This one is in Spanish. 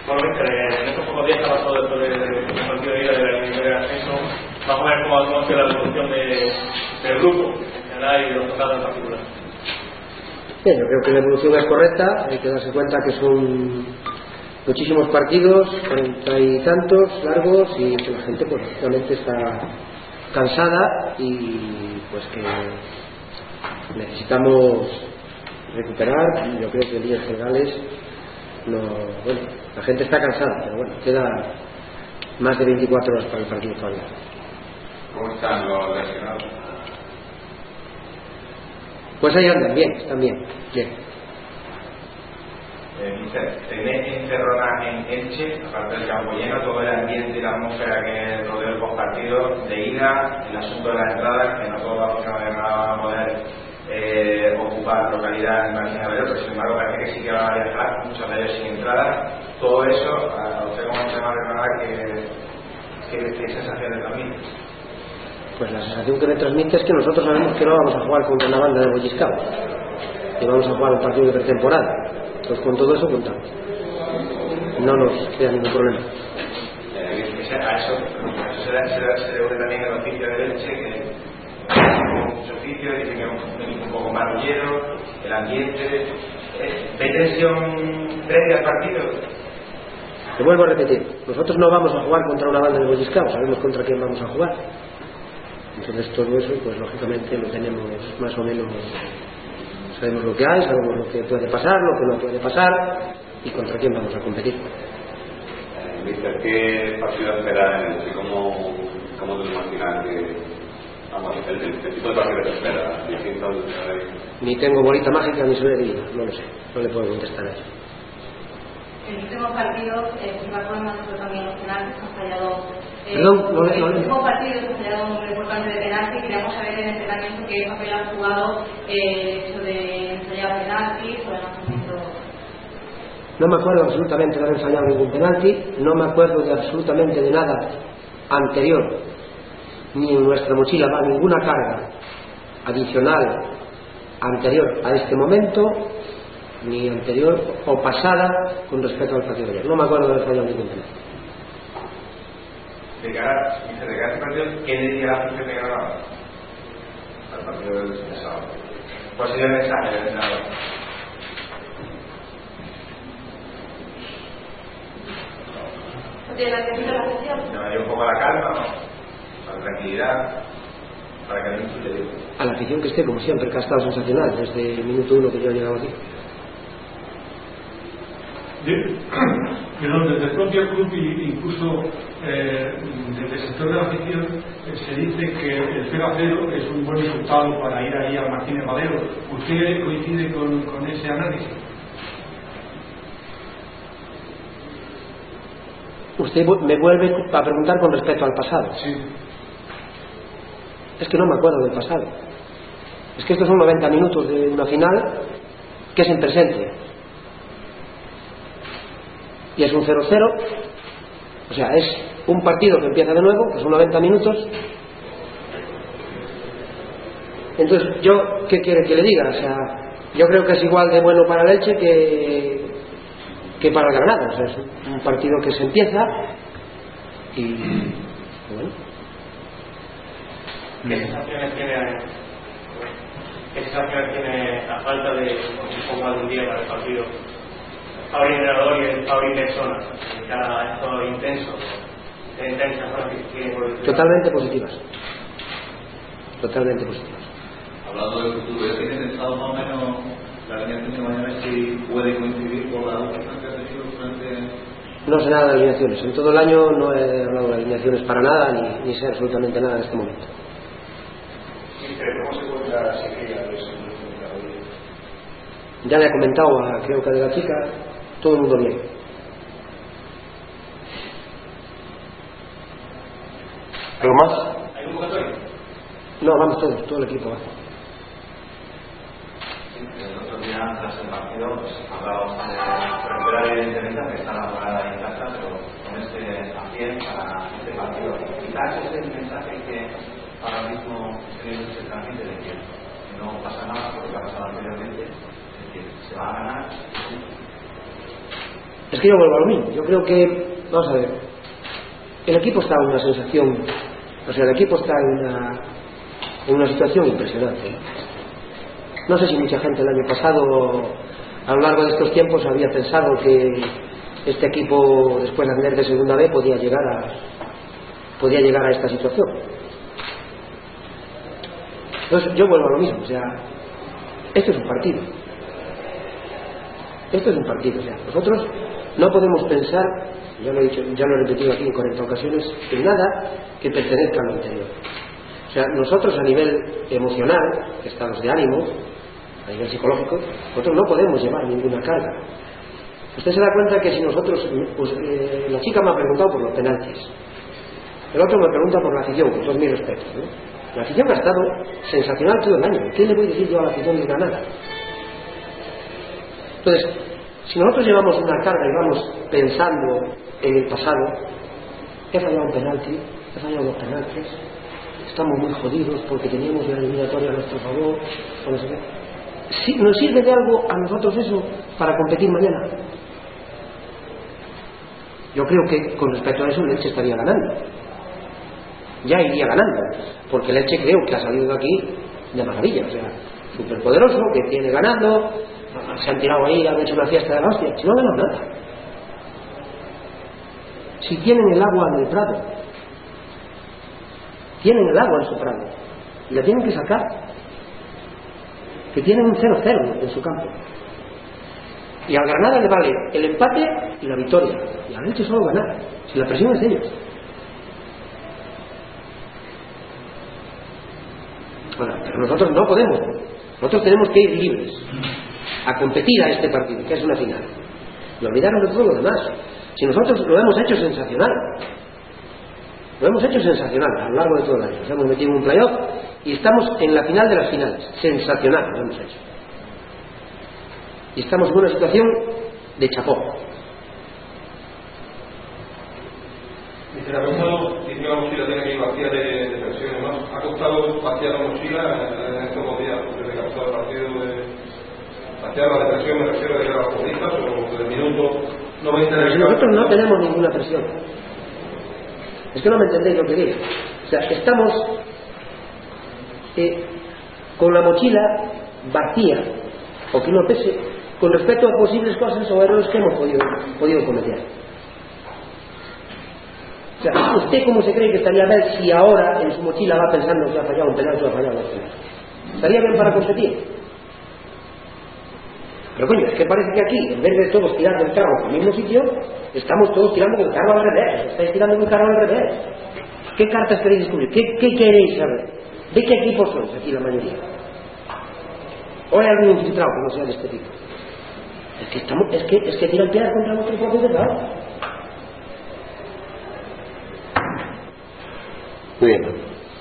Bueno, en estos pocos días que ha pasado después del partido de ida de la eliminatoria de ascenso, vamos a ver cómo ha sido la evolución del grupo en general y de los tocados en particular. Bien, yo creo que la evolución es correcta. Hay que darse cuenta que son muchísimos partidos, 40 y tantos largos, y que la gente pues realmente está cansada y pues que necesitamos recuperar. Yo creo que en líneas generales bueno, la gente está cansada, pero bueno, queda más de 24 horas para el partido todavía. ¿Cómo están los lesionados? Pues ahí andan, bien, están bien. Tenéis encerrona en Elche, aparte del campo lleno, todo el ambiente y la atmósfera que rodea el postpartido de ida, el asunto de las entradas, que no todos los aficionados van a poder ocupar localidad en Martín Avello, pero sin embargo parece que sí que van a viajar, muchos de ellos sin entrada. Todo eso, a usted como entrenador de Granada, ¿qué sensaciones transmite? Pues la sensación que me transmite es que nosotros sabemos que no vamos a jugar contra una banda de bolliscao, que vamos a jugar un partido de pretemporada. Entonces con todo eso contamos, no nos queda ningún problema. A eso se debe también el oficio del Elche, que tiene mucho oficio, dice que es un equipo un poco marrullero, el ambiente. ¿Veis tensión previa al partido? Te vuelvo a repetir, nosotros no vamos a jugar contra una banda de bolliscao, sabemos contra quién vamos a jugar. Entonces todo eso pues lógicamente lo tenemos más o menos, sabemos lo que hay, sabemos lo que puede pasar, lo que no puede pasar y contra quién vamos a competir. Mister, ¿qué partido espera? ¿Cómo te imaginas que el tipo de partido que te espera? Ni tengo bolita mágica ni soy divina, no lo sé, no le puedo contestar a eso. El último partido, si me acuerdo, nosotros también los penaltis han fallado. El último partido se ha fallado un número importante de penaltis. Queríamos saber en el entrenamiento qué papel ha jugado el hecho de ensayar penaltis o el lanzamiento. No me acuerdo absolutamente de haber fallado ningún penalti, no me acuerdo de absolutamente de nada anterior, ni en nuestra mochila va ninguna carga adicional anterior a este momento, ni anterior o pasada con respecto al partido de ayer. No me acuerdo de haber fallado ningún penalti. De cara a este partido, ¿qué le diría la afición de Granada al partido del sábado? ¿Cuál sería el mensaje del entrenador? ¿De la sesión? Llamaría un poco a la calma, ¿no? A la tranquilidad, para que no influya. A la afición que esté, como siempre, que ha estado sensacional desde el minuto 1 que yo he llegado aquí. Pero desde el propio club y incluso desde el sector de la afición se dice que el 0-0 es un buen resultado para ir ahí a Martínez Valero. ¿Usted coincide con ese análisis? Usted me vuelve a preguntar con respecto al pasado. Sí. Es que no me acuerdo del pasado. Es que estos son 90 minutos de una final que es en presente. Y es un 0-0, o sea, es un partido que empieza de nuevo, que son 90 minutos. Entonces, ¿qué quiere que le diga? O sea, yo creo que es igual de bueno para el Elche que para el Granada. O sea, es un partido que se empieza y bueno. ¿Qué sensaciones tiene a falta de un poco algún día para el partido? Ahora entrenador y el ahora persona, cada esto intenso, intensas horas que tiene por el Totalmente positivas. Totalmente positivas. Hablando del futuro, ¿tiene pensado más o menos la alineación de mañana si puede coincidir con la última que ha tenido durante? No sé nada de alineaciones. En todo el año no he hablado de alineaciones para nada, ni sé absolutamente nada en este momento. ¿Cómo se encuentra la psiquía de ese? Ya le he comentado, creo que de la chica, todo el mundo bien. ¿Algo más? ¿Hay un convocatorio? No, vamos todos, todo el equipo va. El otro día, tras el partido, pues hablábamos de recuperar evidentemente que está la jugada en casa, pero con este a pie para este partido. Quizás es el mensaje que ahora mismo se transmite de que no pasa nada por lo que ha pasado anteriormente, es decir, se va a ganar. Es que yo vuelvo a lo mismo. Yo creo que, vamos a ver, el equipo está en una sensación, o sea, el equipo está en una situación impresionante. No sé si mucha gente el año pasado, a lo largo de estos tiempos, había pensado que este equipo, después de ascender de segunda B, podía llegar a esta situación. Entonces yo vuelvo a lo mismo, o sea, esto es un partido. Esto es un partido, o sea, nosotros no podemos pensar, ya lo he dicho, ya lo he repetido aquí en 40 ocasiones, en nada que pertenezca a lo anterior. O sea, nosotros a nivel emocional, estados de ánimo, a nivel psicológico, nosotros no podemos llevar ninguna carga. Usted se da cuenta que si nosotros, pues, la chica me ha preguntado por los penaltis, el otro me pregunta por la afición, con todos mis respetos, ¿no? La afición ha estado sensacional todo el año. ¿Qué le voy a decir yo a la afición de Granada? Entonces, si nosotros llevamos una carga y vamos pensando en el pasado, he fallado un penalti, he fallado dos penaltis, estamos muy jodidos porque teníamos la eliminatoria a nuestro favor, o no sé qué. ¿Sí, ¿nos sirve de algo a nosotros eso para competir mañana? Yo creo que con respecto a eso el Elche estaría ganando, ya iría ganando, porque el Elche creo que ha salido de aquí de maravilla, o sea, súper poderoso, que tiene ganando, se han tirado ahí, han hecho una fiesta de la hostia, si no ganan nada. Si tienen el agua en el Prado, tienen el agua en su Prado y la tienen que sacar, que tienen un 0-0 en su campo, y al Granada le vale el empate y la victoria, y al Elche solo ganar, si la presión es de ellos. Bueno, pero nosotros no podemos, nosotros tenemos que ir libres a competir a este partido, que es una final, y olvidarnos de todo lo demás. Si nosotros lo hemos hecho sensacional, lo hemos hecho sensacional a lo largo de todo el año, nos hemos metido en un playoff y estamos en la final de las finales, sensacional lo hemos hecho, y estamos en una situación de chapó. Dice, la mochila tiene que ir vacía de presiones, ¿no? ¿Ha costado vaciar la mochila en estos 2 días desde que ha pasado el partido de vaciar la depresión, me refiero, de las futbolistas, o desde el minuto 90 de Nosotros no tenemos ninguna presión. Es que no me entendéis lo que digo. O sea, estamos con la mochila vacía, o que no pese, con respecto a posibles cosas o errores que hemos podido cometer. O sea, ¿usted cómo se cree que estaría bien si ahora en su mochila va pensando que ha fallado un penal o ha fallado un penal? ¿Estaría bien para competir? Pero coño, es que parece que aquí, en vez de todos tirar del carro al mismo sitio, estamos todos tirando del carro al revés. Estáis tirando del carro al revés. ¿Qué cartas queréis descubrir? ¿Qué queréis saber? ¿De qué equipo sois aquí la mayoría? ¿O hay algún infiltrado que no sea de este tipo? Es que tiran piedras contra nuestro propio tejado. Muy bien.